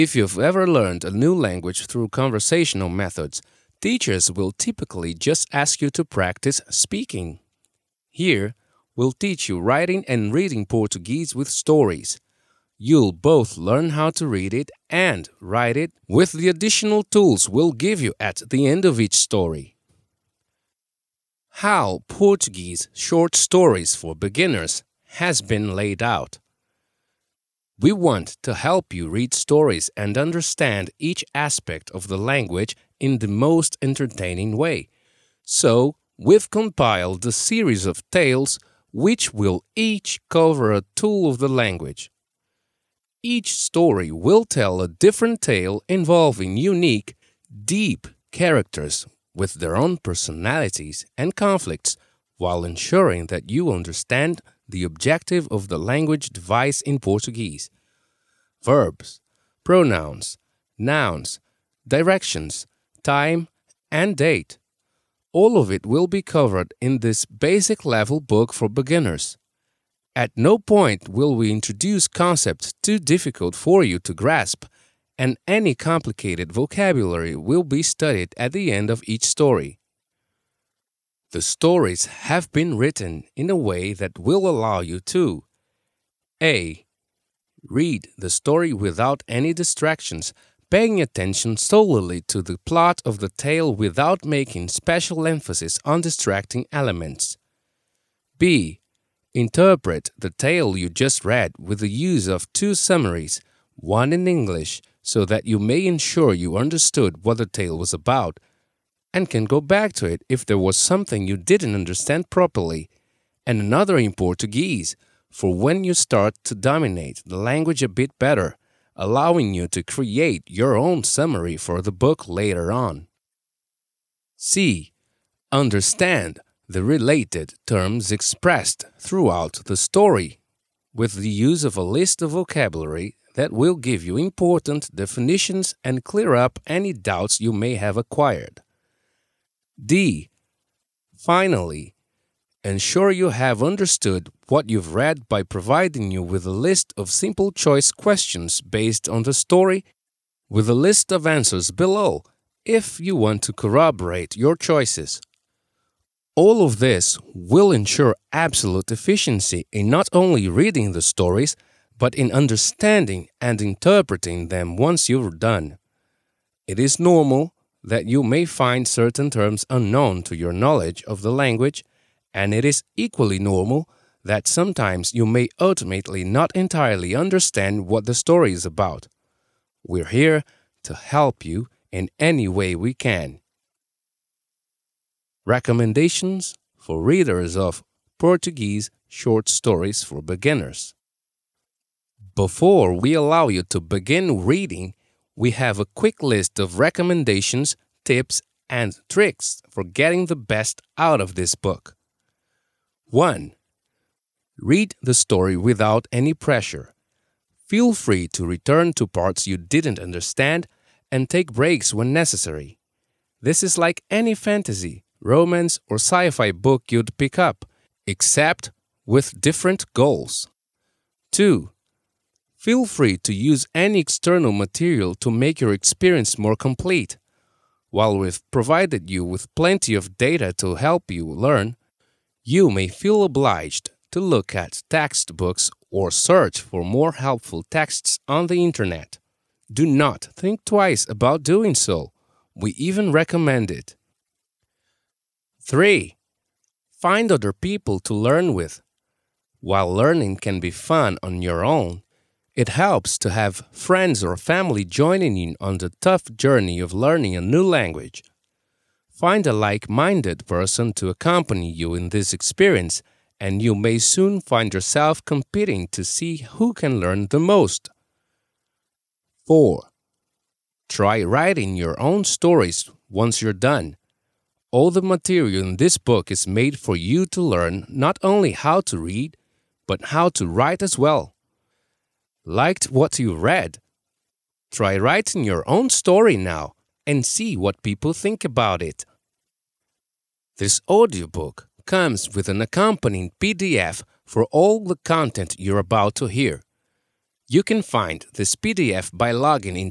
If you've ever learned a new language through conversational methods, teachers will typically just ask you to practice speaking. Here, we'll teach you writing and reading Portuguese with stories. You'll both learn how to read it and write it with the additional tools we'll give you at the end of each story. How Portuguese short stories for beginners has been laid out. We want to help you read stories and understand each aspect of the language in the most entertaining way. So, we've compiled a series of tales which will each cover a tool of the language. Each story will tell a different tale involving unique, deep characters with their own personalities and conflicts, while ensuring that you understand the objective of the language device in Portuguese. Verbs, pronouns, nouns, directions, time, and date. All of it will be covered in this basic level book for beginners. At no point will we introduce concepts too difficult for you to grasp, and any complicated vocabulary will be studied at the end of each story. The stories have been written in a way that will allow you to A. Read the story without any distractions, paying attention solely to the plot of the tale without making special emphasis on distracting elements. B. Interpret the tale you just read with the use of two summaries, one in English, so that you may ensure you understood what the tale was about, and can go back to it if there was something you didn't understand properly, and another in Portuguese, for when you start to dominate the language a bit better, allowing you to create your own summary for the book later on. C. Understand the related terms expressed throughout the story, with the use of a list of vocabulary that will give you important definitions and clear up any doubts you may have acquired. D. Finally, ensure you have understood what you've read by providing you with a list of simple choice questions based on the story, with a list of answers below if you want to corroborate your choices. All of this will ensure absolute efficiency in not only reading the stories, but in understanding and interpreting them once you're done. It is normal that you may find certain terms unknown to your knowledge of the language, and it is equally normal that sometimes you may ultimately not entirely understand what the story is about. We're here to help you in any way we can. Recommendations for readers of Portuguese short stories for beginners. Before we allow you to begin reading, we have a quick list of recommendations, tips, and tricks for getting the best out of this book. 1. Read the story without any pressure. Feel free to return to parts you didn't understand and take breaks when necessary. This is like any fantasy, romance, or sci-fi book you'd pick up, except with different goals. 2. Feel free to use any external material to make your experience more complete. While we've provided you with plenty of data to help you learn, you may feel obliged to look at textbooks or search for more helpful texts on the internet. Do not think twice about doing so. We even recommend it. 3. Find other people to learn with. While learning can be fun on your own, it helps to have friends or family joining you on the tough journey of learning a new language. Find a like-minded person to accompany you in this experience, and you may soon find yourself competing to see who can learn the most. 4. Try writing your own stories once you're done. All the material in this book is made for you to learn not only how to read, but how to write as well. Liked what you read? Try writing your own story now and see what people think about it. This audiobook comes with an accompanying PDF for all the content you're about to hear. You can find this PDF by logging in